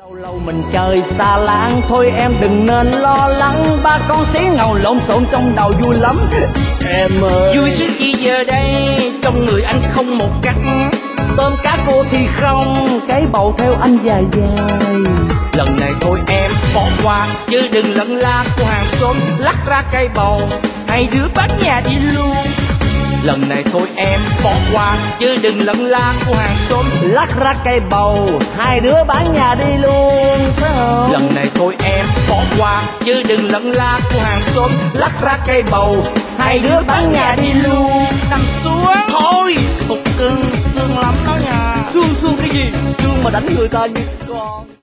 Lâu lâu mình chơi xa láng, thôi em đừng nên lo lắng, ba con xí ngầu lộn xộn trong đầu vui lắm. Em ơi, vui sướng chi giờ đây, trong người anh không một cắt. tôm cá cô thì không, cái bầu theo anh dài dài. Lần này thôi em bỏ qua, chứ đừng lận la của hàng xóm lắc ra cây bầu, hai đứa bán nhà đi luôn. Lần này thôi em bỏ qua, chứ đừng lận la của hàng xóm lắc ra cây bầu, hai đứa bán nhà đi luôn, phải không? Lần này thôi em bỏ qua, chứ đừng lận la của hàng xóm lắc ra cây bầu, hai đứa bán nhà đi luôn. Nằm xuống thôi, cục cưng xương lắm đó nha. Xương cái gì? Xương mà đánh người ta như con.